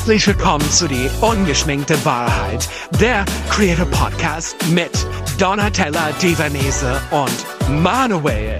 Herzlich willkommen zu Die ungeschminkte Wahrheit, der Creator Podcast mit Donatella Divanese und Manuel.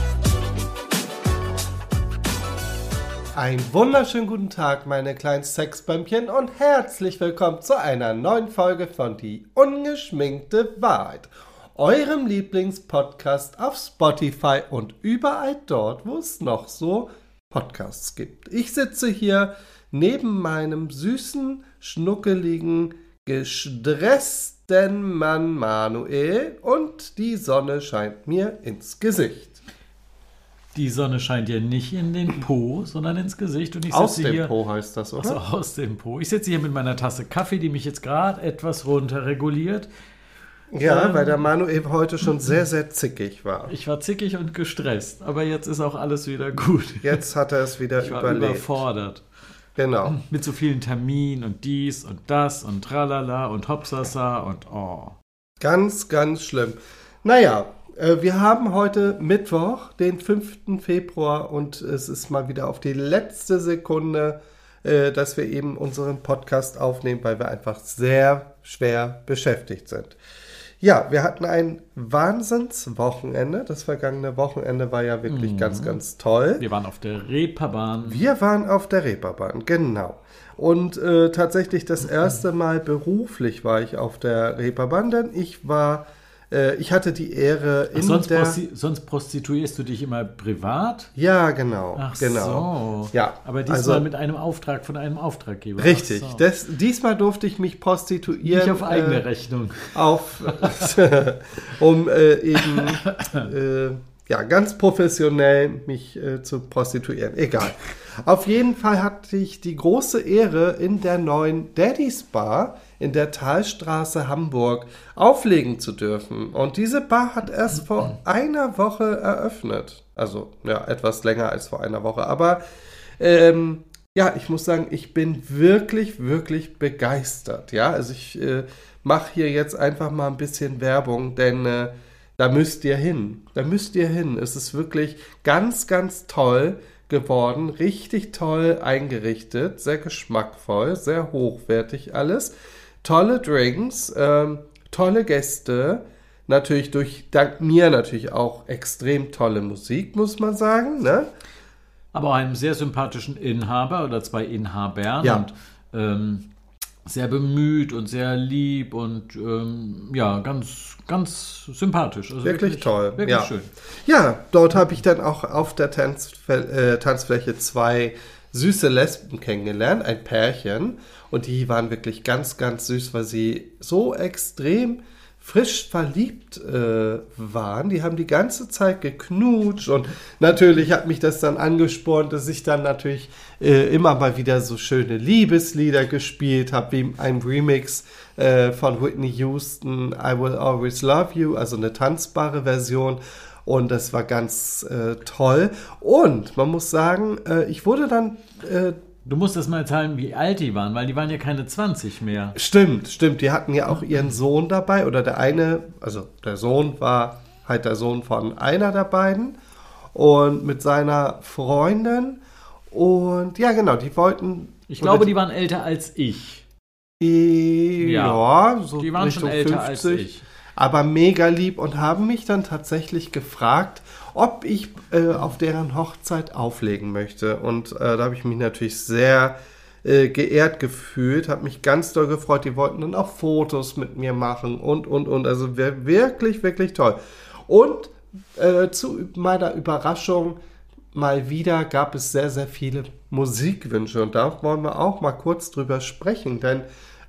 Einen wunderschönen guten Tag, meine kleinen Sexbämmchen, und herzlich willkommen zu einer neuen Folge von Die ungeschminkte Wahrheit, eurem Lieblingspodcast auf Spotify und überall dort, wo es noch so Podcasts gibt. Ich sitze hier neben meinem süßen, schnuckeligen, gestressten Mann Manuel und die Sonne scheint mir ins Gesicht. Die Sonne scheint ja nicht in den Po, sondern ins Gesicht. Und ich Aus sitze dem hier, Po heißt das, oder? Also aus dem Po. Ich sitze hier mit meiner Tasse Kaffee, die mich jetzt gerade etwas runter reguliert. Ja, weil der Manuel heute schon sehr, sehr zickig war. Ich war zickig und gestresst, aber jetzt ist auch alles wieder gut. Jetzt hat er es wieder ich war überlebt. Überfordert. Genau. Mit so vielen Terminen und dies und das und tralala und hopsasa und oh. Ganz, ganz schlimm. Naja, wir haben heute Mittwoch, den 5. Februar, und es ist mal wieder auf die letzte Sekunde, dass wir eben unseren Podcast aufnehmen, weil wir einfach sehr schwer beschäftigt sind. Ja, wir hatten ein Wahnsinnswochenende. Das vergangene Wochenende war ja wirklich ganz, ganz toll. Wir waren auf der Reeperbahn. Wir waren auf der Reeperbahn, genau. Und tatsächlich das erste Mal beruflich war ich auf der Reeperbahn, denn ich hatte die Ehre Sonst prostituierst du dich immer privat? Ja, genau. Ach genau. so. Ja, aber diesmal mit einem Auftrag von einem Auftraggeber. Richtig. So. Diesmal durfte ich mich prostituieren. Nicht auf eigene Rechnung. Um eben ganz professionell mich zu prostituieren. Egal. Auf jeden Fall hatte ich die große Ehre, in der neuen Daddy's Bar in der Thalstraße Hamburg auflegen zu dürfen. Und diese Bar hat erst vor einer Woche eröffnet. Also, ja, etwas länger als vor einer Woche. Aber, ich muss sagen, ich bin wirklich, wirklich begeistert. Ja, also ich mache hier jetzt einfach mal ein bisschen Werbung, denn da müsst ihr hin. Es ist wirklich ganz, ganz toll geworden. Richtig toll eingerichtet. Sehr geschmackvoll, sehr hochwertig alles. Tolle Drinks, tolle Gäste, natürlich dank mir natürlich auch extrem tolle Musik, muss man sagen, ne? Aber auch einem sehr sympathischen Inhaber oder zwei Inhabern, ja. Und sehr bemüht und sehr lieb und ganz, ganz sympathisch. Also wirklich toll. Wirklich schön. Ja, dort habe ich dann auch auf der Tanzfläche zwei süße Lesben kennengelernt, ein Pärchen, und die waren wirklich ganz, ganz süß, weil sie so extrem frisch verliebt waren. Die haben die ganze Zeit geknutscht, und natürlich hat mich das dann angespornt, dass ich dann natürlich immer mal wieder so schöne Liebeslieder gespielt habe, wie ein Remix von Whitney Houston, I Will Always Love You, also eine tanzbare Version. Und das war ganz toll. Und man muss sagen, ich wurde dann... Du musst das mal erzählen, wie alt die waren, weil die waren ja keine 20 mehr. Stimmt. Die hatten ja auch ihren Sohn dabei. Oder der Sohn war halt der Sohn von einer der beiden. Und mit seiner Freundin. Und ja, genau, die wollten... Ich glaube, die waren älter als ich. Ja, so die waren Richtung schon älter 50. als ich. Aber mega lieb, und haben mich dann tatsächlich gefragt, ob ich auf deren Hochzeit auflegen möchte. Und da habe ich mich natürlich sehr geehrt gefühlt, habe mich ganz doll gefreut. Die wollten dann auch Fotos mit mir machen und. Also wirklich, wirklich toll. Und zu meiner Überraschung mal wieder gab es sehr, sehr viele Musikwünsche. Und da wollen wir auch mal kurz drüber sprechen. Denn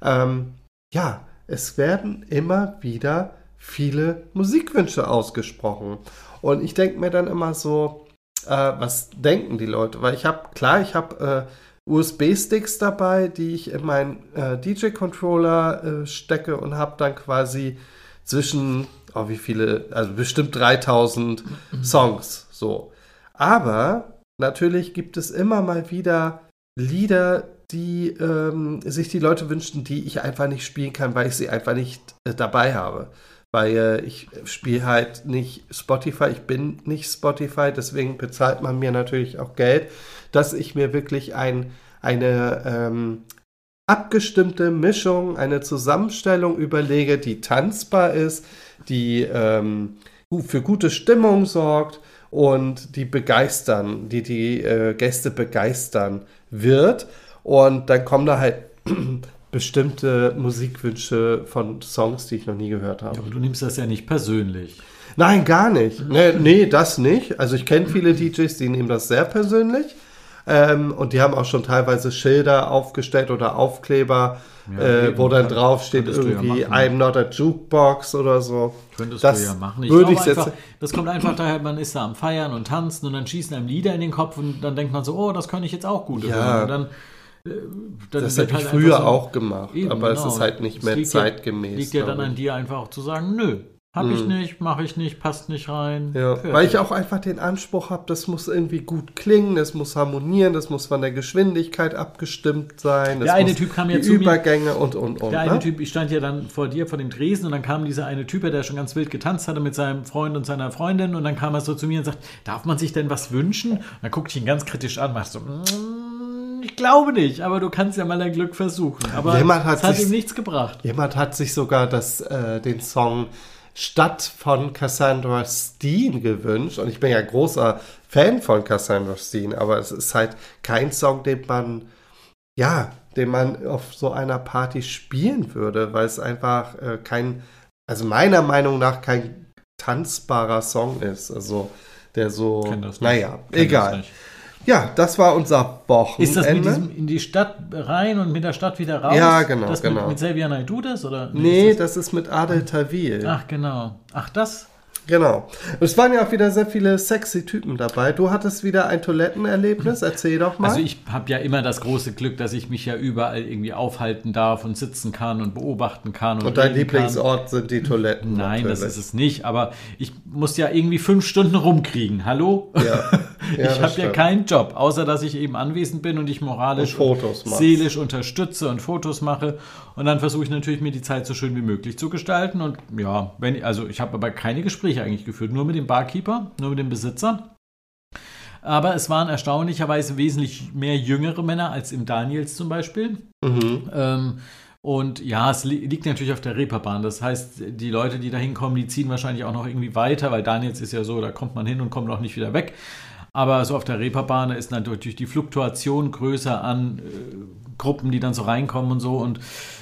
es werden immer wieder viele Musikwünsche ausgesprochen. Und ich denke mir dann immer so, was denken die Leute? Weil ich habe USB-Sticks dabei, die ich in meinen DJ-Controller stecke, und habe dann quasi zwischen, bestimmt 3000 Songs. So. Aber natürlich gibt es immer mal wieder Lieder, die sich die Leute wünschten, die ich einfach nicht spielen kann, weil ich sie einfach nicht dabei habe. Weil ich spiele halt nicht Spotify, ich bin nicht Spotify, deswegen bezahlt man mir natürlich auch Geld, dass ich mir wirklich eine abgestimmte Mischung, eine Zusammenstellung überlege, die tanzbar ist, die für gute Stimmung sorgt und die Gäste begeistern wird. Und dann kommen da halt bestimmte Musikwünsche von Songs, die ich noch nie gehört habe. Aber du nimmst das ja nicht persönlich. Nein, gar nicht. Nee, das nicht. Also ich kenne viele DJs, die nehmen das sehr persönlich. Und die haben auch schon teilweise Schilder aufgestellt oder Aufkleber, wo dann drauf steht irgendwie I'm not a Jukebox oder so. Könntest du ja machen. Das kommt einfach daher, man ist da am Feiern und tanzen und dann schießen einem Lieder in den Kopf und dann denkt man so, oh, das könnte ich jetzt auch gut hören. Und dann das hätte ich früher auch gemacht, aber es ist halt nicht mehr zeitgemäß. Liegt ja dann an dir einfach auch zu sagen, nö, habe ich nicht, mache ich nicht, passt nicht rein. Ja, weil ich auch einfach den Anspruch habe, das muss irgendwie gut klingen, das muss harmonieren, das muss von der Geschwindigkeit abgestimmt sein. Der eine Typ kam ja zu Übergänge und. Der eine Typ, ich stand ja dann vor dir, vor dem Tresen und dann kam dieser eine Typ, der schon ganz wild getanzt hatte mit seinem Freund und seiner Freundin und dann kam er so zu mir und sagt, darf man sich denn was wünschen? Und dann guckte ich ihn ganz kritisch an und machte so, ich glaube nicht, aber du kannst ja mal dein Glück versuchen. Aber es hat ihm nichts gebracht. Jemand hat sich sogar den Song Stadt von Cassandra Steen gewünscht. Und ich bin ja großer Fan von Cassandra Steen, aber es ist halt kein Song, den man auf so einer Party spielen würde, weil es einfach also meiner Meinung nach kein tanzbarer Song ist. Also der so, egal. Ja, das war unser Wochenende. Ist das mit diesem in die Stadt rein und mit der Stadt wieder raus? Ja, genau. Das mit Xavier Naidoo das? Oder? Nee, das ist mit Adel Tawil. Ach, genau. Ach, das? Genau. Es waren ja auch wieder sehr viele sexy Typen dabei. Du hattest wieder ein Toilettenerlebnis. Erzähl doch mal. Also ich habe ja immer das große Glück, dass ich mich ja überall irgendwie aufhalten darf und sitzen kann und beobachten kann. Und dein Lieblingsort sind die Toiletten? Nein, natürlich. Das ist es nicht. Aber ich muss ja irgendwie 5 Stunden rumkriegen. Hallo? Ja. Ich habe ja keinen Job, außer dass ich eben anwesend bin und ich moralisch und seelisch unterstütze und Fotos mache. Und dann versuche ich natürlich, mir die Zeit so schön wie möglich zu gestalten. Und ja, ich habe aber keine Gespräche eigentlich geführt, nur mit dem Barkeeper, nur mit dem Besitzer. Aber es waren erstaunlicherweise wesentlich mehr jüngere Männer als im Daniels zum Beispiel. Und ja, es liegt natürlich auf der Reeperbahn. Das heißt, die Leute, die da hinkommen, die ziehen wahrscheinlich auch noch irgendwie weiter, weil Daniels ist ja so, da kommt man hin und kommt auch nicht wieder weg. Aber so auf der Reeperbahn ist natürlich die Fluktuation größer an Gruppen, die dann so reinkommen und so. Und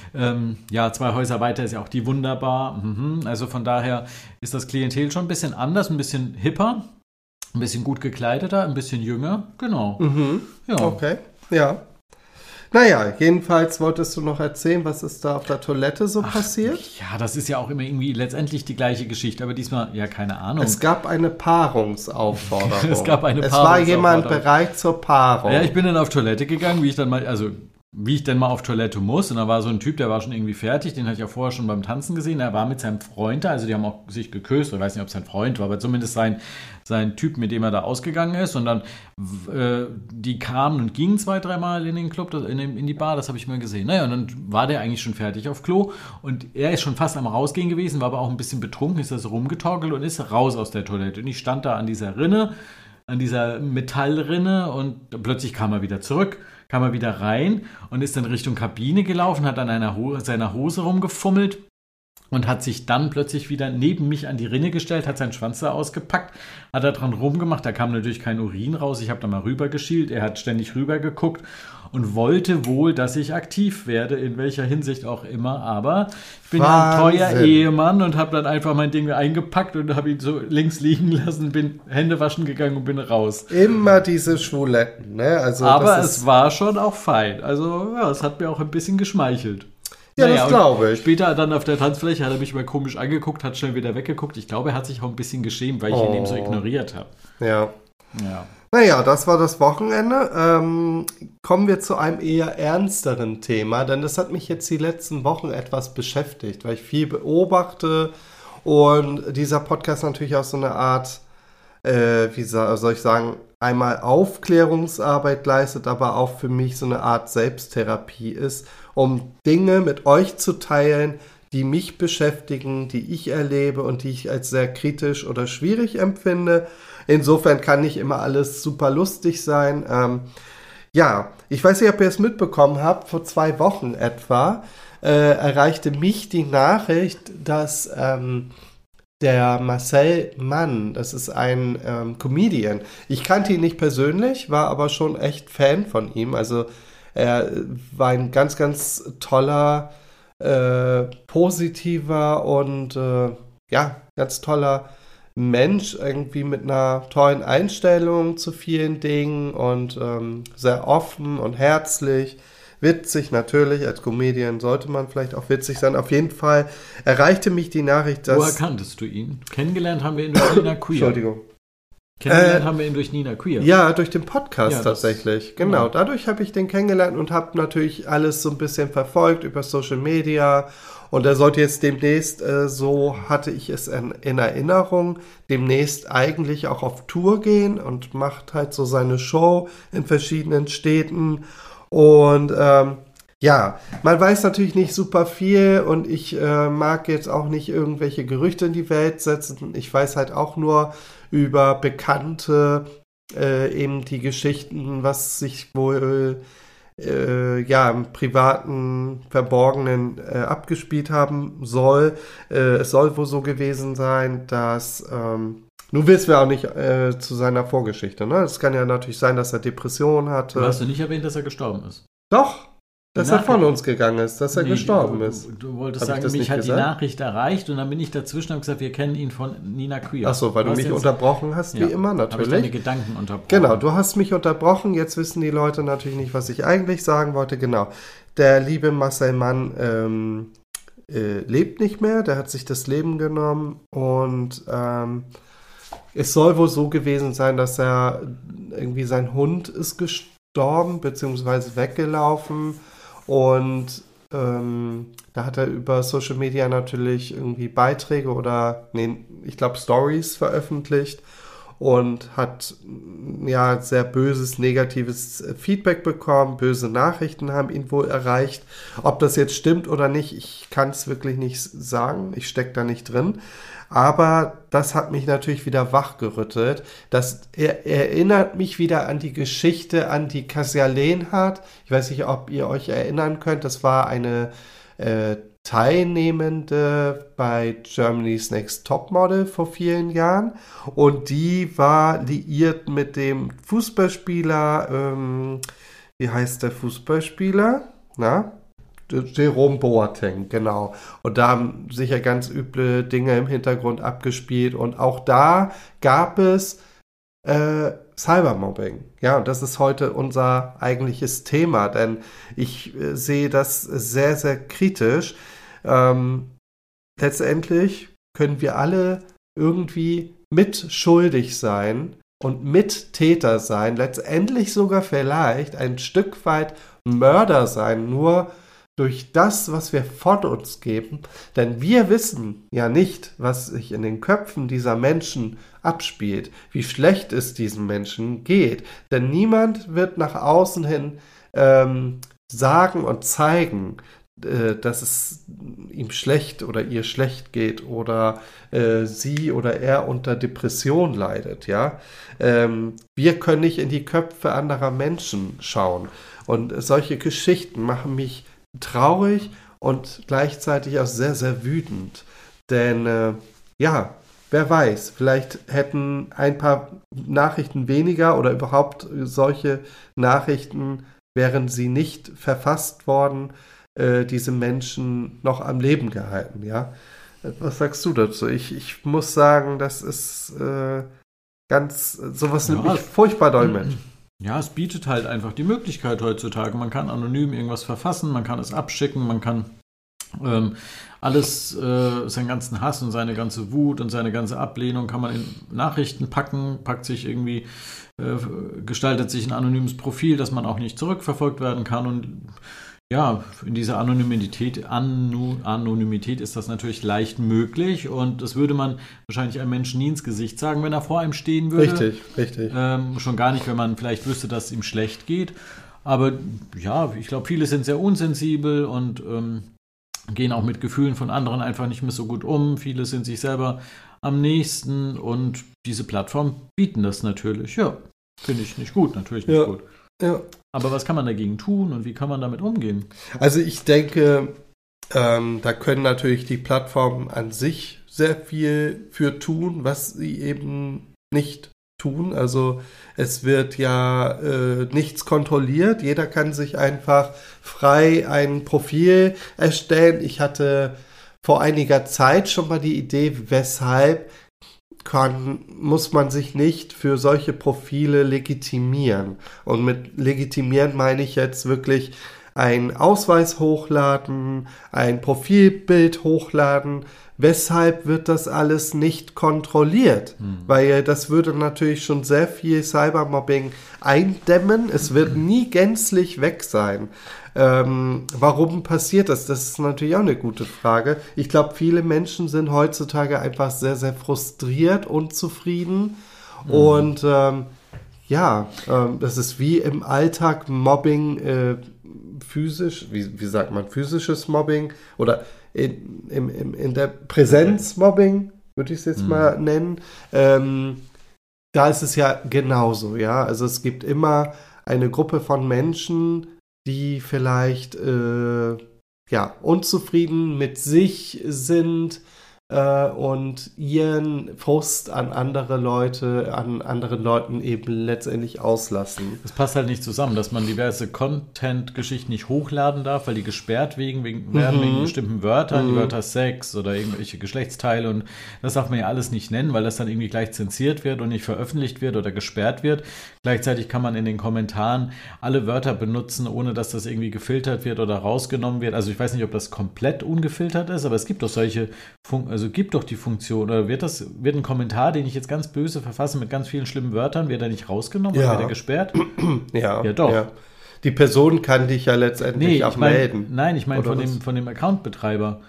2 Häuser weiter ist ja auch die Wunderbar. Also von daher ist das Klientel schon ein bisschen anders, ein bisschen hipper, ein bisschen gut gekleideter, ein bisschen jünger. Genau. Ja. Okay, ja. Naja, jedenfalls wolltest du noch erzählen, was ist da auf der Toilette so passiert? Ja, das ist ja auch immer irgendwie letztendlich die gleiche Geschichte, aber diesmal, ja, keine Ahnung. Es gab eine Paarungsaufforderung. Es war jemand bereit zur Paarung. Ja, ich bin dann auf Toilette gegangen, wie ich dann mal auf Toilette muss. Und da war so ein Typ, der war schon irgendwie fertig. Den hatte ich ja vorher schon beim Tanzen gesehen. Er war mit seinem Freund da. Also die haben auch sich geküsst. Ich weiß nicht, ob es sein Freund war, aber zumindest sein Typ, mit dem er da ausgegangen ist. Und dann, die kamen und gingen 2-3 Mal in den Club, in die Bar. Das habe ich mal gesehen. Naja, und dann war der eigentlich schon fertig auf Klo. Und er ist schon fast am Rausgehen gewesen, war aber auch ein bisschen betrunken, ist da so rumgetorkelt und ist raus aus der Toilette. Und ich stand da an dieser Rinne, an dieser Metallrinne und plötzlich kam er wieder zurück. Kam er wieder rein und ist dann Richtung Kabine gelaufen, hat an seiner Hose rumgefummelt und hat sich dann plötzlich wieder neben mich an die Rinne gestellt, hat seinen Schwanz da ausgepackt, hat da dran rumgemacht, da kam natürlich kein Urin raus, ich habe da mal rüber geschielt, er hat ständig rüber geguckt und wollte wohl, dass ich aktiv werde, in welcher Hinsicht auch immer, aber ich bin ja ein teuer Ehemann und habe dann einfach mein Ding eingepackt und habe ihn so links liegen lassen, bin Hände waschen gegangen und bin raus. Immer diese Schwuletten, ne? Also aber es war schon auch fein, also ja, es hat mir auch ein bisschen geschmeichelt. Ja, das glaube ich. Später dann auf der Tanzfläche hat er mich mal komisch angeguckt, hat schnell wieder weggeguckt. Ich glaube, er hat sich auch ein bisschen geschämt, weil ich ihn eben so ignoriert habe. Ja. Naja, das war das Wochenende. Kommen wir zu einem eher ernsteren Thema, denn das hat mich jetzt die letzten Wochen etwas beschäftigt, weil ich viel beobachte und dieser Podcast natürlich auch so eine Art, einmal Aufklärungsarbeit leistet, aber auch für mich so eine Art Selbsttherapie ist, um Dinge mit euch zu teilen, die mich beschäftigen, die ich erlebe und die ich als sehr kritisch oder schwierig empfinde. Insofern kann nicht immer alles super lustig sein. Ja, ich weiß nicht, ob ihr es mitbekommen habt, vor 2 Wochen etwa erreichte mich die Nachricht, dass der Marcel Mann, das ist ein Comedian. Ich kannte ihn nicht persönlich, war aber schon echt Fan von ihm. Also er war ein ganz, ganz toller, positiver und ganz toller Mensch, irgendwie mit einer tollen Einstellung zu vielen Dingen und sehr offen und herzlich. Witzig natürlich, als Comedian sollte man vielleicht auch witzig sein. Auf jeden Fall erreichte mich die Nachricht, dass... Woher kanntest du ihn? Kennengelernt haben wir ihn durch Nina Queer. Entschuldigung. Kennengelernt haben wir ihn durch Nina Queer. Ja, durch den Podcast Ja, tatsächlich. Genau, dadurch habe ich den kennengelernt und habe natürlich alles so ein bisschen verfolgt über Social Media. Und er sollte jetzt demnächst, so hatte ich es in Erinnerung, demnächst eigentlich auch auf Tour gehen und macht halt so seine Show in verschiedenen Städten. Und man weiß natürlich nicht super viel und ich mag jetzt auch nicht irgendwelche Gerüchte in die Welt setzen. Ich weiß halt auch nur über Bekannte eben die Geschichten, was sich wohl im privaten, verborgenen abgespielt haben soll. Es soll wohl so gewesen sein, dass nun wissen wir auch nicht zu seiner Vorgeschichte. Ne? Es kann ja natürlich sein, dass er Depressionen hatte. Du hast du nicht erwähnt, dass er gestorben ist? Doch, dass er von uns gegangen ist, dass er gestorben ist. Du wolltest Hab ich sagen, das mich nicht hat gesagt? die Nachricht erreicht und dann bin ich dazwischen und habe gesagt, wir kennen ihn von Nina Queer. Achso, weil du mich unterbrochen hast, wie immer Habe ich deine natürlich. Gedanken unterbrochen. Genau, du hast mich unterbrochen. Jetzt wissen die Leute natürlich nicht, was ich eigentlich sagen wollte. Genau, der liebe Marcel Mann lebt nicht mehr. Der hat sich das Leben genommen und es soll wohl so gewesen sein, dass er irgendwie sein Hund ist gestorben bzw. weggelaufen und da hat er über Social Media natürlich irgendwie Beiträge ich glaube Stories veröffentlicht und hat sehr böses, negatives Feedback bekommen. Böse Nachrichten haben ihn wohl erreicht. Ob das jetzt stimmt oder nicht, ich kann es wirklich nicht sagen. Ich stecke da nicht drin. Aber das hat mich natürlich wieder wachgerüttelt. Er erinnert mich wieder an die Geschichte, an die Kasia Lehnhardt. Ich weiß nicht, ob ihr euch erinnern könnt. Das war eine Teilnehmende bei Germany's Next Topmodel vor vielen Jahren. Und die war liiert mit dem Fußballspieler, wie heißt der Fußballspieler? Jerome Boateng, genau. Und da haben sicher ganz üble Dinge im Hintergrund abgespielt. Und auch da gab es Cybermobbing. Ja, und das ist heute unser eigentliches Thema, denn ich sehe das sehr, sehr kritisch. Letztendlich können wir alle irgendwie mitschuldig sein und Mittäter sein, letztendlich sogar vielleicht ein Stück weit Mörder sein, nur durch das, was wir von uns geben, denn wir wissen ja nicht, was sich in den Köpfen dieser Menschen abspielt, wie schlecht es diesen Menschen geht, denn niemand wird nach außen hin sagen und zeigen, dass es ihm schlecht oder ihr schlecht geht oder sie oder er unter Depression leidet, ja. Wir können nicht in die Köpfe anderer Menschen schauen und solche Geschichten machen mich traurig und gleichzeitig auch sehr, sehr wütend. Denn, wer weiß, vielleicht hätten ein paar Nachrichten weniger oder überhaupt solche Nachrichten, wären sie nicht verfasst worden, diese Menschen noch am Leben gehalten, ja. Was sagst du dazu? Ich muss sagen, das ist sowas nimmt mich furchtbar doll mit. Ja, es bietet halt einfach die Möglichkeit heutzutage. Man kann anonym irgendwas verfassen, man kann es abschicken, man kann alles, seinen ganzen Hass und seine ganze Wut und seine ganze Ablehnung kann man in Nachrichten packen, gestaltet sich ein anonymes Profil, dass man auch nicht zurückverfolgt werden kann und ja, in dieser Anonymität ist das natürlich leicht möglich und das würde man wahrscheinlich einem Menschen nie ins Gesicht sagen, wenn er vor einem stehen würde. Richtig. Schon gar nicht, wenn man vielleicht wüsste, dass es ihm schlecht geht. Aber ja, ich glaube, viele sind sehr unsensibel und gehen auch mit Gefühlen von anderen einfach nicht mehr so gut um. Viele sind sich selber am nächsten und diese Plattformen bieten das natürlich. Ja, finde ich nicht gut, natürlich nicht gut. Ja. Aber was kann man dagegen tun und wie kann man damit umgehen? Also ich denke, da können natürlich die Plattformen an sich sehr viel für tun, was sie eben nicht tun. Also es wird ja nichts kontrolliert. Jeder kann sich einfach frei ein Profil erstellen. Ich hatte vor einiger Zeit schon mal die Idee, weshalb muss man sich nicht für solche Profile legitimieren. Und mit legitimieren meine ich jetzt wirklich einen Ausweis hochladen, ein Profilbild hochladen. Weshalb wird das alles nicht kontrolliert? Weil das würde natürlich schon sehr viel Cybermobbing eindämmen. Es wird nie gänzlich weg sein. Warum passiert das? Das ist natürlich auch eine gute Frage. Ich glaube, viele Menschen sind heutzutage einfach sehr, sehr frustriert, unzufrieden. Und das ist wie im Alltag Mobbing physisch, wie sagt man, physisches Mobbing oder in der Präsenz Mobbing, würde ich es jetzt mal nennen. Da ist es ja genauso, ja. Also es gibt immer eine Gruppe von Menschen, die vielleicht unzufrieden mit sich sind und ihren Frust an anderen Leuten eben letztendlich auslassen. Das passt halt nicht zusammen, dass man diverse Content-Geschichten nicht hochladen darf, weil die gesperrt werden wegen bestimmten Wörtern, die Wörter Sex oder irgendwelche Geschlechtsteile, und das darf man ja alles nicht nennen, weil das dann irgendwie gleich zensiert wird und nicht veröffentlicht wird oder gesperrt wird. Gleichzeitig kann man in den Kommentaren alle Wörter benutzen, ohne dass das irgendwie gefiltert wird oder rausgenommen wird. Also ich weiß nicht, ob das komplett ungefiltert ist, aber es gibt doch solche gibt doch die Funktion, oder wird ein Kommentar, den ich jetzt ganz böse verfasse mit ganz vielen schlimmen Wörtern, wird er nicht rausgenommen oder wird er gesperrt? Ja, doch. Ja. Die Person kann dich ja letztendlich auch melden. Nein, ich meine von dem Account-Betreiber.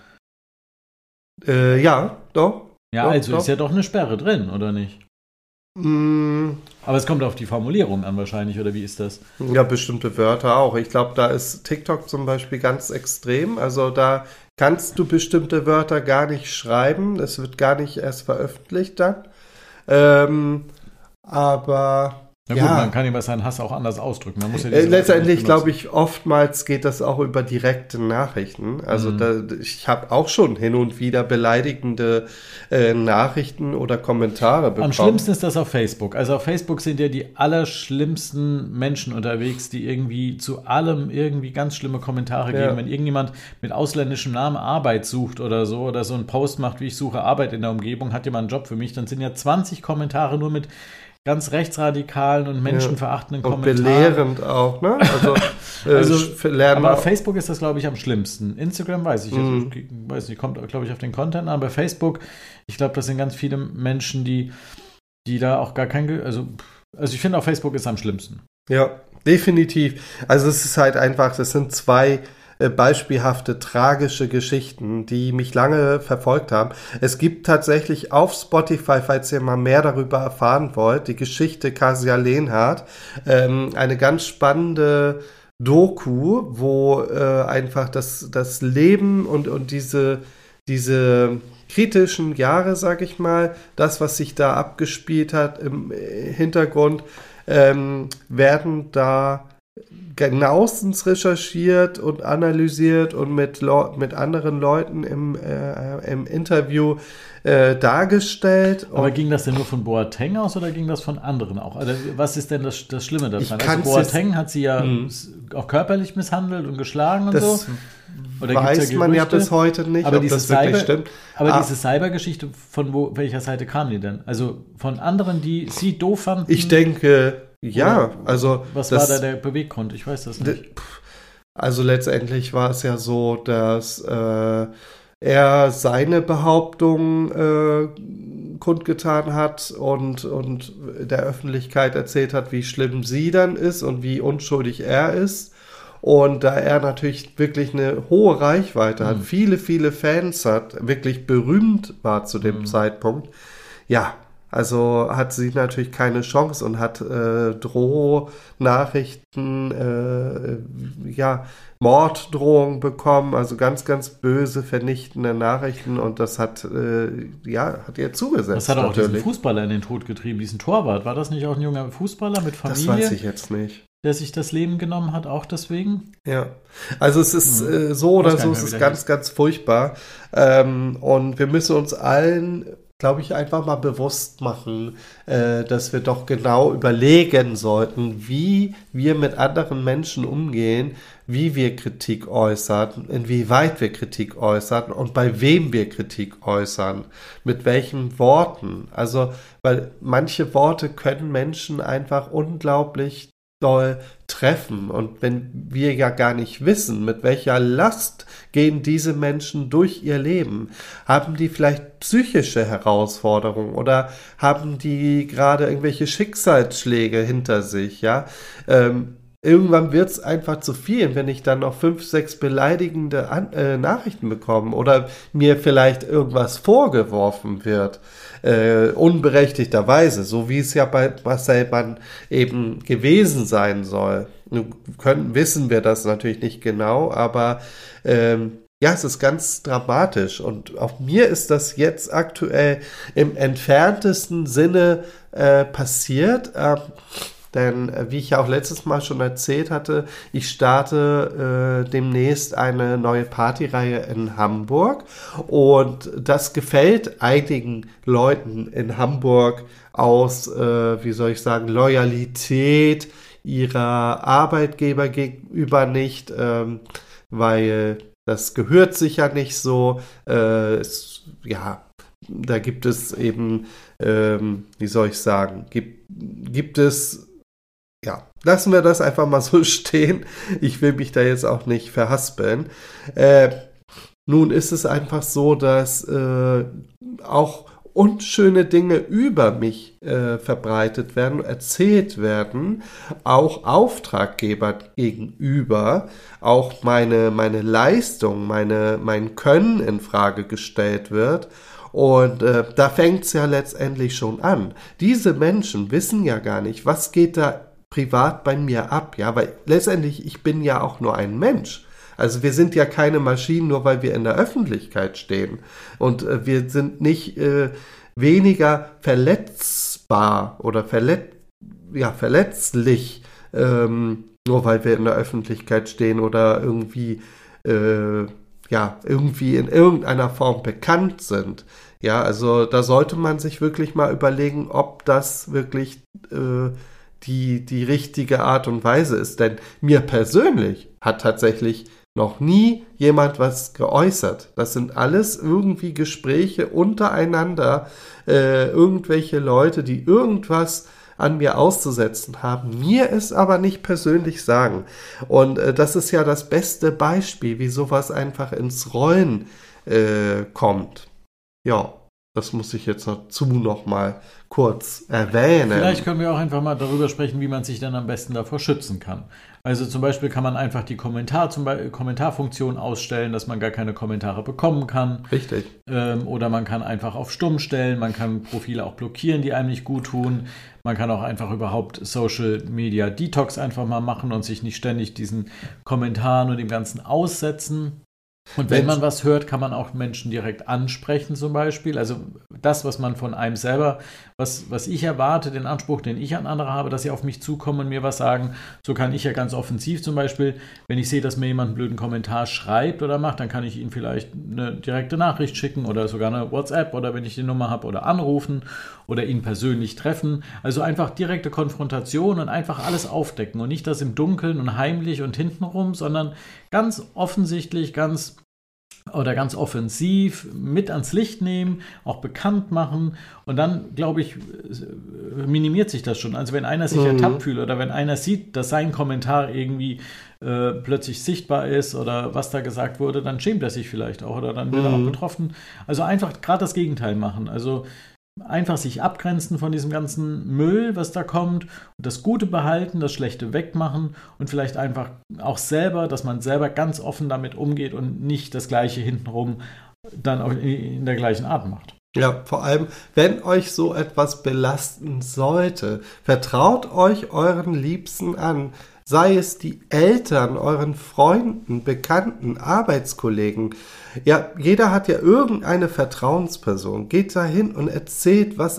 Ja, doch. Ja, doch, also ist ja doch eine Sperre drin, oder nicht? Aber es kommt auf die Formulierung an wahrscheinlich, oder wie ist das? Ja, bestimmte Wörter auch. Ich glaube, da ist TikTok zum Beispiel ganz extrem. Also da kannst du bestimmte Wörter gar nicht schreiben. Es wird gar nicht erst veröffentlicht dann. Aber na gut, man kann ja seinen Hass auch anders ausdrücken. Man muss ja letztendlich glaube ich, oftmals geht das auch über direkte Nachrichten. Also ich habe auch schon hin und wieder beleidigende Nachrichten oder Kommentare bekommen. Am schlimmsten ist das auf Facebook. Also auf Facebook sind ja die allerschlimmsten Menschen unterwegs, die irgendwie zu allem irgendwie ganz schlimme Kommentare geben. Wenn irgendjemand mit ausländischem Namen Arbeit sucht oder so einen Post macht, wie ich suche Arbeit in der Umgebung, hat jemand einen Job für mich, dann sind ja 20 Kommentare nur mit ganz rechtsradikalen und menschenverachtenden Kommentaren. Und belehrend auch, ne? Aber auf Facebook ist das, glaube ich, am schlimmsten. Instagram weiß ich, kommt, glaube ich, auf den Content an. Aber Facebook, ich glaube, das sind ganz viele Menschen, die da auch gar kein... Also ich finde, auf Facebook ist es am schlimmsten. Ja, definitiv. Also es ist halt einfach, das sind zwei beispielhafte, tragische Geschichten, die mich lange verfolgt haben. Es gibt tatsächlich auf Spotify, falls ihr mal mehr darüber erfahren wollt, die Geschichte Kasia Lehnhardt, eine ganz spannende Doku, wo einfach das Leben und diese kritischen Jahre, sag ich mal, das, was sich da abgespielt hat im Hintergrund, werden da genauestens recherchiert und analysiert und mit anderen Leuten im Interview dargestellt. Aber ging das denn nur von Boateng aus oder ging das von anderen auch? Also was ist denn das Schlimme daran? Also Boateng hat sie ja auch körperlich misshandelt und geschlagen und so. Oder weiß man ja bis heute nicht, aber ob das wirklich stimmt. Aber diese Cybergeschichte, von welcher Seite kam die denn? Also von anderen, die sie doof fanden? Ich denke... Ja, also... Was war da der Beweggrund? Ich weiß das nicht. Also letztendlich war es ja so, dass er seine Behauptung kundgetan hat und der Öffentlichkeit erzählt hat, wie schlimm sie dann ist und wie unschuldig er ist. Und da er natürlich wirklich eine hohe Reichweite hat, viele, viele Fans hat, wirklich berühmt war zu dem Zeitpunkt, ja, also hat sie natürlich keine Chance und hat Drohnachrichten, Morddrohungen bekommen, also ganz, ganz böse, vernichtende Nachrichten, und das hat ihr zugesetzt. Das hat auch diesen Fußballer in den Tod getrieben, diesen Torwart. War das nicht auch ein junger Fußballer mit Familie? Das weiß ich jetzt nicht. der sich das Leben genommen hat, auch deswegen. Ja, also es ist so oder so, es ist ganz, ganz furchtbar. Und wir müssen uns allen, glaube ich, einfach mal bewusst machen, dass wir doch genau überlegen sollten, wie wir mit anderen Menschen umgehen, wie wir Kritik äußern, inwieweit wir Kritik äußern und bei wem wir Kritik äußern, mit welchen Worten. Also, weil manche Worte können Menschen einfach unglaublich doll treffen. Und wenn wir ja gar nicht wissen, mit welcher Last gehen diese Menschen durch ihr Leben, haben die vielleicht psychische Herausforderungen oder haben die gerade irgendwelche Schicksalsschläge hinter sich, ja, irgendwann wird es einfach zu viel, wenn ich dann noch 5, 6 beleidigende Nachrichten bekomme oder mir vielleicht irgendwas vorgeworfen wird, unberechtigterweise, so wie es ja bei Marcel Mann eben gewesen sein soll. Nun wissen wir das natürlich nicht genau, aber ja, es ist ganz dramatisch und auch mir ist das jetzt aktuell im entferntesten Sinne passiert. Denn, wie ich ja auch letztes Mal schon erzählt hatte, ich starte demnächst eine neue Partyreihe in Hamburg und das gefällt einigen Leuten in Hamburg aus, wie soll ich sagen, Loyalität ihrer Arbeitgeber gegenüber nicht, weil das gehört sich ja nicht so. Ja, da gibt es eben, wie soll ich sagen, gibt es. Ja, lassen wir das einfach mal so stehen. Ich will mich da jetzt auch nicht verhaspeln. Nun ist es einfach so, dass auch unschöne Dinge über mich verbreitet werden, erzählt werden, auch Auftraggeber gegenüber, auch meine Leistung, mein Können in Frage gestellt wird. Und da fängt es ja letztendlich schon an. Diese Menschen wissen ja gar nicht, was geht da privat bei mir ab, ja, weil letztendlich ich bin ja auch nur ein Mensch. Also wir sind ja keine Maschinen, nur weil wir in der Öffentlichkeit stehen. Und wir sind nicht weniger verletzbar oder verletzlich, nur weil wir in der Öffentlichkeit stehen oder irgendwie irgendwie in irgendeiner Form bekannt sind. Ja, also da sollte man sich wirklich mal überlegen, ob das wirklich die richtige Art und Weise ist. Denn mir persönlich hat tatsächlich noch nie jemand was geäußert. Das sind alles irgendwie Gespräche untereinander, irgendwelche Leute, die irgendwas an mir auszusetzen haben, mir es aber nicht persönlich sagen. Und das ist ja das beste Beispiel, wie sowas einfach ins Rollen kommt. Ja, das muss ich jetzt dazu noch mal kurz erwähnen. Vielleicht können wir auch einfach mal darüber sprechen, wie man sich dann am besten davor schützen kann. Also zum Beispiel kann man einfach die Kommentarfunktion ausstellen, dass man gar keine Kommentare bekommen kann. Richtig. Oder man kann einfach auf Stumm stellen, man kann Profile auch blockieren, die einem nicht gut tun. Man kann auch einfach überhaupt Social Media Detox einfach mal machen und sich nicht ständig diesen Kommentaren und dem Ganzen aussetzen. Und wenn man was hört, kann man auch Menschen direkt ansprechen zum Beispiel. Also das, was man von einem selber, was ich erwarte, den Anspruch, den ich an andere habe, dass sie auf mich zukommen und mir was sagen, so kann ich ja ganz offensiv zum Beispiel, wenn ich sehe, dass mir jemand einen blöden Kommentar schreibt oder macht, dann kann ich ihm vielleicht eine direkte Nachricht schicken oder sogar eine WhatsApp oder wenn ich die Nummer habe oder anrufen oder ihn persönlich treffen. Also einfach direkte Konfrontation und einfach alles aufdecken und nicht das im Dunkeln und heimlich und hintenrum, sondern ganz offensichtlich, ganz offensiv mit ans Licht nehmen, auch bekannt machen und dann, glaube ich, minimiert sich das schon. Also wenn einer sich ertappt fühlt oder wenn einer sieht, dass sein Kommentar irgendwie plötzlich sichtbar ist oder was da gesagt wurde, dann schämt er sich vielleicht auch oder dann wird er auch betroffen. Also einfach gerade das Gegenteil machen. Also einfach sich abgrenzen von diesem ganzen Müll, was da kommt, und das Gute behalten, das Schlechte wegmachen und vielleicht einfach auch selber, dass man selber ganz offen damit umgeht und nicht das Gleiche hintenrum dann auch in der gleichen Art macht. Ja, vor allem, wenn euch so etwas belasten sollte, vertraut euch euren Liebsten an. Sei es die Eltern, euren Freunden, Bekannten, Arbeitskollegen. Ja, jeder hat ja irgendeine Vertrauensperson. Geht da hin und erzählt, was ist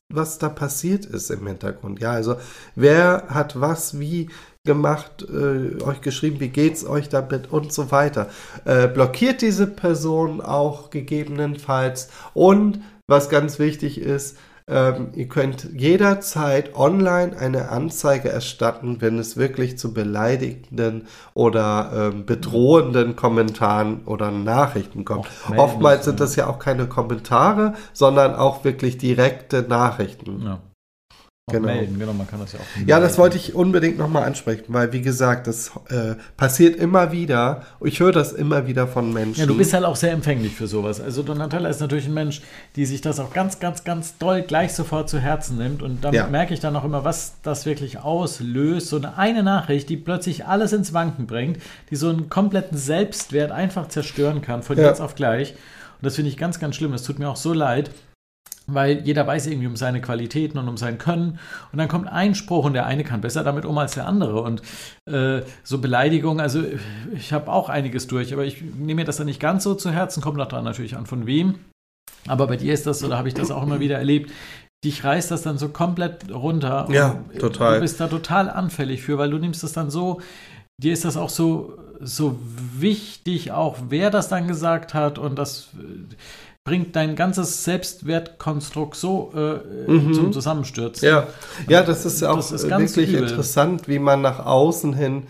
was da passiert ist im Hintergrund. Ja, also wer hat was wie gemacht, euch geschrieben, wie geht's euch damit und so weiter. Blockiert diese Person auch gegebenenfalls. Und was ganz wichtig ist, ihr könnt jederzeit online eine Anzeige erstatten, wenn es wirklich zu beleidigenden oder bedrohenden Kommentaren oder Nachrichten kommt. Oftmals sind das ja auch keine Kommentare, sondern auch wirklich direkte Nachrichten. Ja. Genau. Melden, genau, man kann das ja auch. Ja, das wollte ich unbedingt nochmal ansprechen, weil, wie gesagt, das passiert immer wieder. Ich höre das immer wieder von Menschen. Ja, du bist halt auch sehr empfänglich für sowas. Also Donatella ist natürlich ein Mensch, die sich das auch ganz, ganz, ganz doll gleich sofort zu Herzen nimmt. Und damit merke ich dann auch immer, was das wirklich auslöst. So eine Nachricht, die plötzlich alles ins Wanken bringt, die so einen kompletten Selbstwert einfach zerstören kann, von jetzt auf gleich. Und das finde ich ganz, ganz schlimm. Es tut mir auch so leid. Weil jeder weiß irgendwie um seine Qualitäten und um sein Können. Und dann kommt ein Spruch und der eine kann besser damit um als der andere. Und so Beleidigungen, also ich habe auch einiges durch, aber ich nehme mir das dann nicht ganz so zu Herzen, kommt auch dann natürlich an von wem. Aber bei dir ist das, oder habe ich das auch immer wieder erlebt, dich reißt das dann so komplett runter. Ja, total. Du bist da total anfällig für, weil du nimmst das dann so, dir ist das auch so wichtig, auch wer das dann gesagt hat und das bringt dein ganzes Selbstwertkonstrukt so zum Zusammenstürzen. Ja, das ist auch wirklich interessant, wie man nach außen hin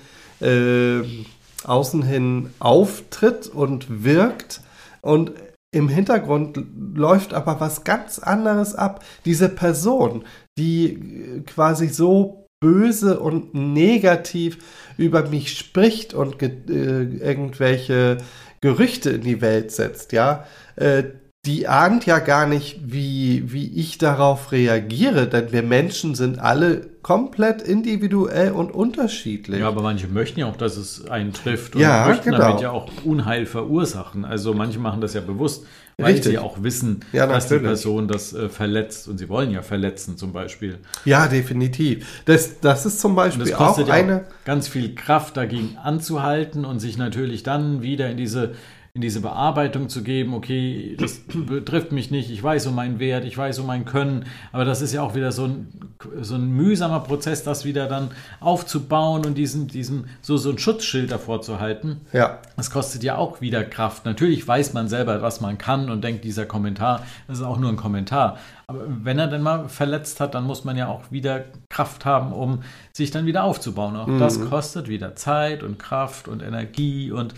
auftritt und wirkt und im Hintergrund läuft aber was ganz anderes ab. Diese Person, die quasi so böse und negativ über mich spricht und irgendwelche Gerüchte in die Welt setzt, die ahnt ja gar nicht, wie ich darauf reagiere, denn wir Menschen sind alle komplett individuell und unterschiedlich. Ja, aber manche möchten ja auch, dass es einen trifft und möchten damit ja auch Unheil verursachen. Also manche machen das ja bewusst, weil sie auch wissen, dass die Person das verletzt und sie wollen ja verletzen zum Beispiel. Ja, definitiv. Das ist zum Beispiel und das kostet auch ganz viel Kraft dagegen anzuhalten und sich natürlich dann wieder in diese Bearbeitung zu geben, okay, das betrifft mich nicht, ich weiß um meinen Wert, ich weiß um mein Können, aber das ist ja auch wieder so ein mühsamer Prozess, das wieder dann aufzubauen und so ein Schutzschild davor zu halten. Ja. Das kostet ja auch wieder Kraft. Natürlich weiß man selber, was man kann und denkt, dieser Kommentar, das ist auch nur ein Kommentar. Aber wenn er dann mal verletzt hat, dann muss man ja auch wieder Kraft haben, um sich dann wieder aufzubauen. Auch das kostet wieder Zeit und Kraft und Energie und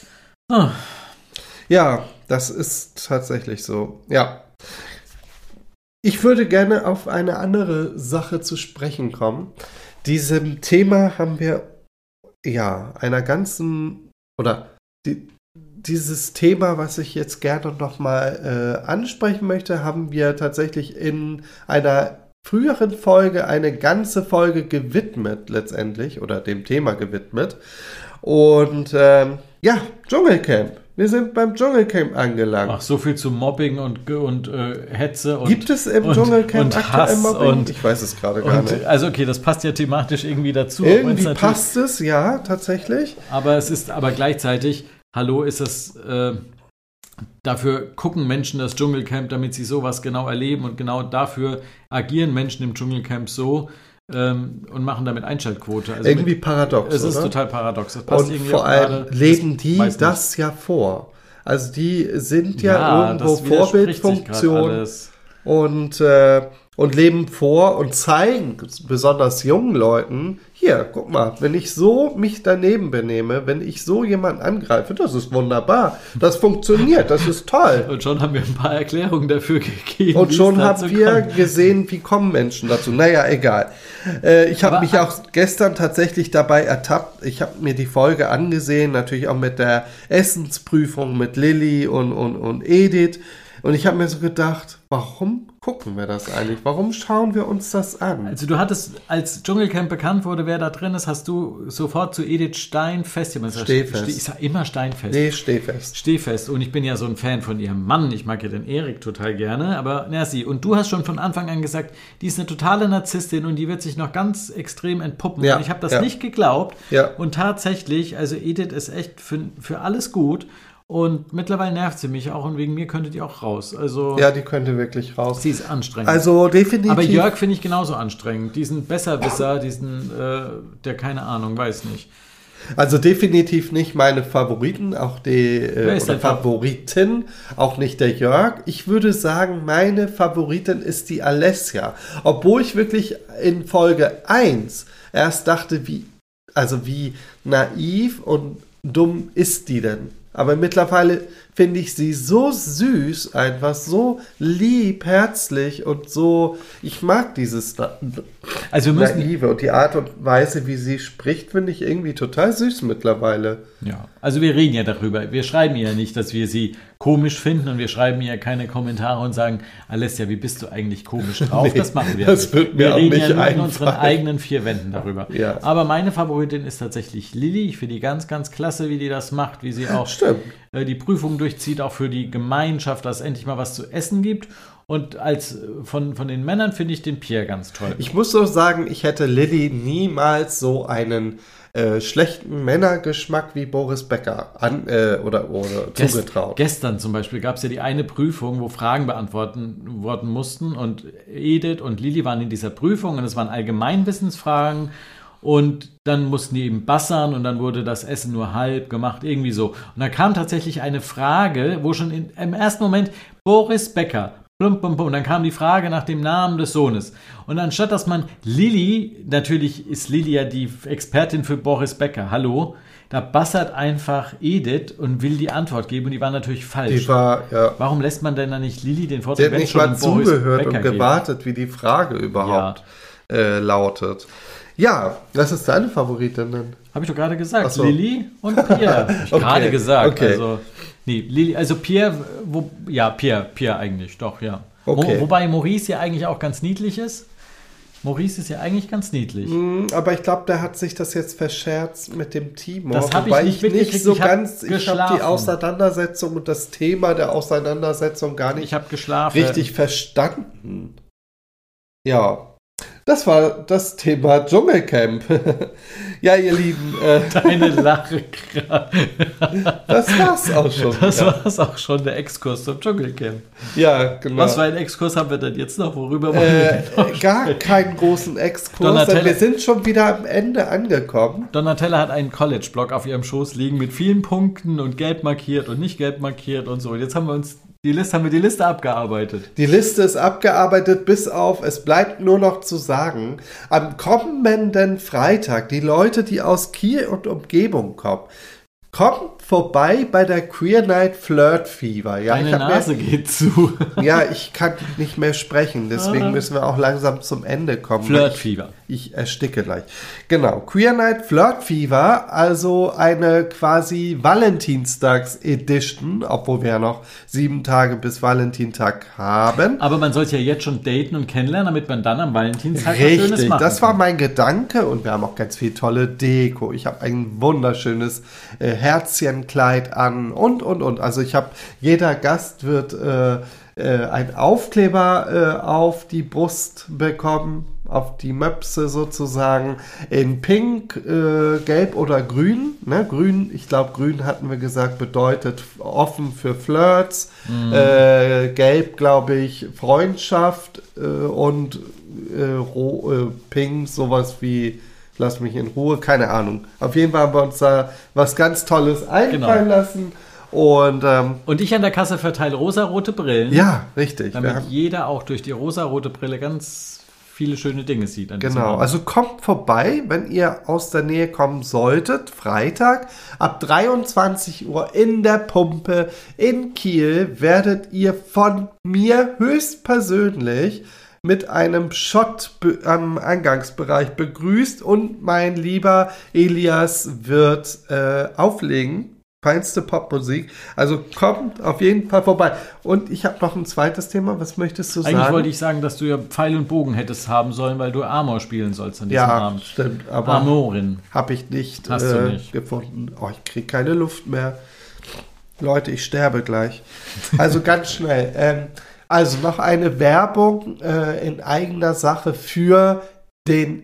Ja, das ist tatsächlich so. Ja. Ich würde gerne auf eine andere Sache zu sprechen kommen. Diesem Thema haben wir dieses Thema, was ich jetzt gerne nochmal ansprechen möchte, haben wir tatsächlich in einer früheren Folge eine ganze Folge gewidmet letztendlich oder dem Thema gewidmet. Und Dschungelcamp. Wir sind beim Dschungelcamp angelangt. Ach, so viel zu Mobbing und Hetze. Gibt es im Dschungelcamp aktuell Mobbing? Ich weiß es gerade gar nicht. Also okay, das passt ja thematisch irgendwie dazu. Irgendwie passt es, ja, tatsächlich. Aber es ist aber gleichzeitig, ist es, dafür gucken Menschen das Dschungelcamp, damit sie sowas genau erleben und genau dafür agieren Menschen im Dschungelcamp so, und machen damit Einschaltquote. Also irgendwie paradox, es ist total paradox. Das passt und irgendwie vor allem leben die das ja vor. Also die sind ja irgendwo Vorbildfunktion und leben vor und zeigen besonders jungen Leuten, hier, guck mal, wenn ich so mich daneben benehme, wenn ich so jemanden angreife, das ist wunderbar, das funktioniert, das ist toll. Und schon haben wir ein paar Erklärungen dafür gegeben. Und schon haben wir gesehen, wie kommen Menschen dazu. Naja, egal. Ich habe mich auch gestern tatsächlich dabei ertappt, ich habe mir die Folge angesehen, natürlich auch mit der Essensprüfung mit Lilly und Edith. Und ich habe mir so gedacht, warum gucken wir das eigentlich? Warum schauen wir uns das an? Also du hattest, als Dschungelcamp bekannt wurde, wer da drin ist, hast du sofort zu Edith Stehfest. Ich sag immer Steinfest. Nee, Stehfest. Stehfest. Und ich bin ja so ein Fan von ihrem Mann. Ich mag ja den Erik total gerne. Aber sie. Und du hast schon von Anfang an gesagt, die ist eine totale Narzisstin und die wird sich noch ganz extrem entpuppen. Ja, und ich habe das nicht geglaubt. Ja. Und tatsächlich, also Edith ist echt für alles gut. Und mittlerweile nervt sie mich auch und wegen mir könnte die auch raus. Also Ja, die könnte wirklich raus. sie ist anstrengend. Also definitiv. Aber Jörg finde ich genauso anstrengend. Diesen Besserwisser, der keine Ahnung, weiß nicht. Also definitiv nicht meine Favoriten, auch die ist oder dein Favoriten, auch nicht der Jörg. Ich würde sagen, meine Favoritin ist die Alessia. Obwohl ich wirklich in Folge 1 erst dachte, wie naiv und dumm ist die denn? Aber mittlerweile finde ich sie so süß, einfach so lieb, herzlich und so, ich mag dieses Also wir müssen, Naive und die Art und Weise, wie sie spricht, finde ich irgendwie total süß mittlerweile. ja, also wir reden ja darüber. Wir schreiben ihr ja nicht, dass wir sie komisch finden und wir schreiben ihr keine Kommentare und sagen, Alessia, wie bist du eigentlich komisch drauf? Nee, das machen wir das nicht. wird mir Wir auch reden nicht ja nur in unseren einfallen. eigenen 4 Wänden darüber. Ja. Aber meine Favoritin ist tatsächlich Lilly. Ich finde die ganz, ganz klasse, wie die das macht, wie sie auch Stimmt. Die Prüfung durchzieht, auch für die Gemeinschaft, dass es endlich mal was zu essen gibt. Und von den Männern finde ich den Pierre ganz toll. Ich muss so sagen, ich hätte Lilly niemals so einen schlechten Männergeschmack wie Boris Becker oder zugetraut. Gestern zum Beispiel gab es ja die eine Prüfung, wo Fragen beantworten mussten und Edith und Lilly waren in dieser Prüfung und es waren Allgemeinwissensfragen und dann mussten die eben bassern und dann wurde das Essen nur halb gemacht, irgendwie so. Und da kam tatsächlich eine Frage, wo schon im ersten Moment Boris Becker, plum, plum, plum, und dann kam die Frage nach dem Namen des Sohnes. Und anstatt dass man Lilly, natürlich ist Lilly ja die Expertin für Boris Becker, hallo, da bassert einfach Edith und will die Antwort geben und die war natürlich falsch. Die war, ja. Warum lässt man denn dann nicht Lilly den Sie Vortrag, hat wenn nicht schon mal um Boris zugehört Becker und geht? gewartet, wie die Frage überhaupt lautet. Ja, das ist deine Favoritin denn? Habe ich doch gerade gesagt. Ach so. Lilly und Pierre. Habe ich Okay, gerade gesagt. okay. Also, nee, Lilly, also Pierre, Pierre eigentlich, doch, ja. Okay. Wobei Maurice ja eigentlich auch ganz niedlich ist. Maurice ist ja eigentlich ganz niedlich. Aber ich glaube, der hat sich das jetzt verscherzt mit dem Timor. Das hab ich Wobei nicht mitgekriegt, so ich hab ganz. Ich habe geschlafen. die Auseinandersetzung und das Thema der Auseinandersetzung gar nicht Ich habe geschlafen. richtig verstanden. Ja, das war das Thema Dschungelcamp. Ja, ihr Lieben, Deine Lache gerade. das war's auch schon. Das war's auch schon, der Exkurs zum Dschungelcamp. Ja, genau. Was für einen Exkurs haben wir denn jetzt noch? Worüber wollen wir denn noch Gar keinen großen Exkurs, Donatella- denn wir sind schon wieder am Ende angekommen. Donatella hat einen College-Block auf ihrem Schoß liegen mit vielen Punkten und gelb markiert und nicht gelb markiert und so. Und jetzt haben wir die Liste abgearbeitet. Die Liste ist abgearbeitet, bis auf, es bleibt nur noch zu sagen, am kommenden Freitag, die Leute, die aus Kiel und Umgebung kommen, kommt vorbei bei der Queer Night Flirt Fever. Ja, Deine ich hab Nase geht zu. ja, ich kann nicht mehr sprechen, deswegen müssen wir auch langsam zum Ende kommen. Flirt Fever. Ich ersticke gleich. Genau, Queer Night Flirt Fever, also eine quasi Valentinstags-Edition, obwohl wir ja noch 7 Tage bis Valentinstag haben. Aber man sollte ja jetzt schon daten und kennenlernen, damit man dann am Valentinstag was Schönes Richtig, machen das war kann. mein Gedanke und wir haben auch ganz viel tolle Deko. Ich habe ein wunderschönes Herzchenkleid an und. Also jeder Gast wird ein Aufkleber auf die Brust bekommen, auf die Möpse sozusagen, in Pink, Gelb oder Grün. Ne? Grün, ich glaube Grün hatten wir gesagt, bedeutet offen für Flirts. Gelb, glaube ich, Freundschaft und Pink, sowas wie lass mich in Ruhe, keine Ahnung. Auf jeden Fall haben wir uns da was ganz Tolles einfallen lassen. Und ich an der Kasse verteile rosarote Brillen, ja, richtig. damit jeder auch durch die rosarote Brille ganz viele schöne Dinge sieht. An diesem Genau, Abend. also kommt vorbei, wenn ihr aus der Nähe kommen solltet, Freitag ab 23 Uhr in der Pumpe in Kiel werdet ihr von mir höchstpersönlich mit einem Shot am Eingangsbereich begrüßt und mein lieber Elias wird auflegen. Feinste Popmusik. Also kommt auf jeden Fall vorbei. Und ich habe noch ein zweites Thema. Was möchtest du sagen? Eigentlich wollte ich sagen, dass du ja Pfeil und Bogen hättest haben sollen, weil du Amor spielen sollst an diesem ja, Abend. stimmt. Aber Amorin. habe ich nicht, Hast du nicht gefunden. Oh, ich kriege keine Luft mehr. Leute, ich sterbe gleich. Also ganz schnell. Also noch eine Werbung in eigener Sache für den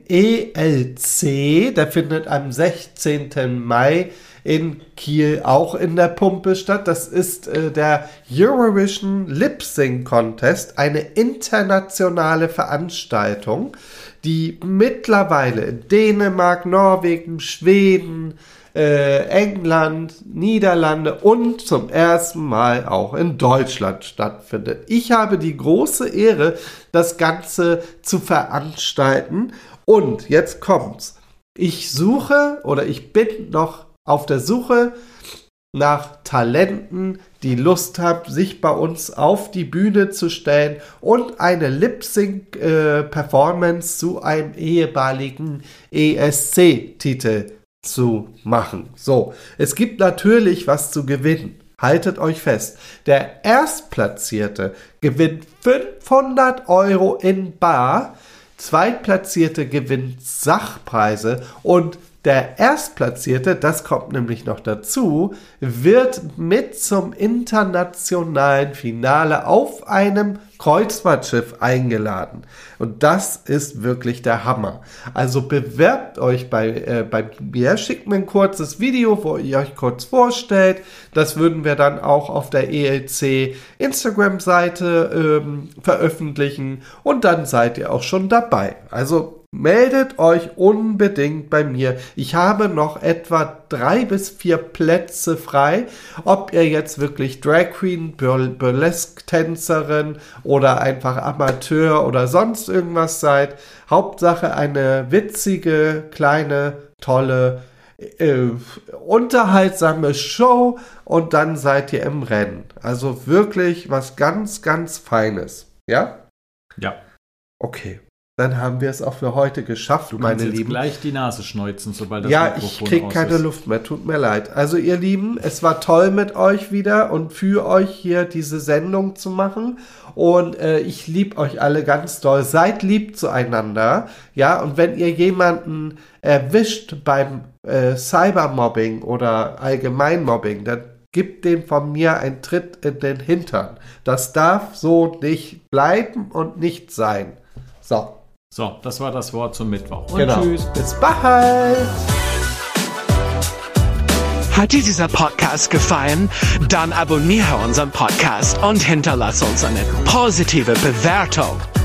ELC, der findet am 16. Mai in Kiel auch in der Pumpe statt. Das ist der Eurovision Lip Sync Contest, eine internationale Veranstaltung, die mittlerweile in Dänemark, Norwegen, Schweden, England, Niederlande und zum ersten Mal auch in Deutschland stattfindet. Ich habe die große Ehre, das Ganze zu veranstalten. Und jetzt kommt's. Ich bin noch auf der Suche nach Talenten, die Lust haben, sich bei uns auf die Bühne zu stellen und eine Lip-Sync-Performance zu einem ehemaligen ESC-Titel zu machen. So, es gibt natürlich was zu gewinnen. Haltet euch fest. Der Erstplatzierte gewinnt 500 € in bar, Zweitplatzierte gewinnt Sachpreise und der Erstplatzierte, das kommt nämlich noch dazu, wird mit zum internationalen Finale auf einem Kreuzfahrtschiff eingeladen. Und das ist wirklich der Hammer. Also bewerbt euch bei mir, schickt mir ein kurzes Video, wo ihr euch kurz vorstellt. Das würden wir dann auch auf der ELC Instagram-Seite veröffentlichen und dann seid ihr auch schon dabei. Also meldet euch unbedingt bei mir. Ich habe noch etwa 3 bis 4 Plätze frei. Ob ihr jetzt wirklich Drag Queen, Burlesque-Tänzerin oder einfach Amateur oder sonst irgendwas seid. Hauptsache eine witzige, kleine, tolle, unterhaltsame Show und dann seid ihr im Rennen. Also wirklich was ganz, ganz Feines. Ja? Ja. Okay. Dann haben wir es auch für heute geschafft, du meine kannst jetzt Lieben. Gleich die Nase schneuzen, sobald das Ja, Mikrofon ich kriege keine ist. Luft mehr, tut mir leid. Also ihr Lieben, es war toll mit euch wieder und für euch hier diese Sendung zu machen. Und ich liebe euch alle ganz doll. Seid lieb zueinander. Ja, und wenn ihr jemanden erwischt beim Cybermobbing oder Allgemeinmobbing, dann gebt dem von mir einen Tritt in den Hintern. Das darf so nicht bleiben und nicht sein. So, das war das Wort zum Mittwoch. Und Genau. tschüss. Bis bald. Hat dir dieser Podcast gefallen? Dann abonniere unseren Podcast und hinterlasse uns eine positive Bewertung.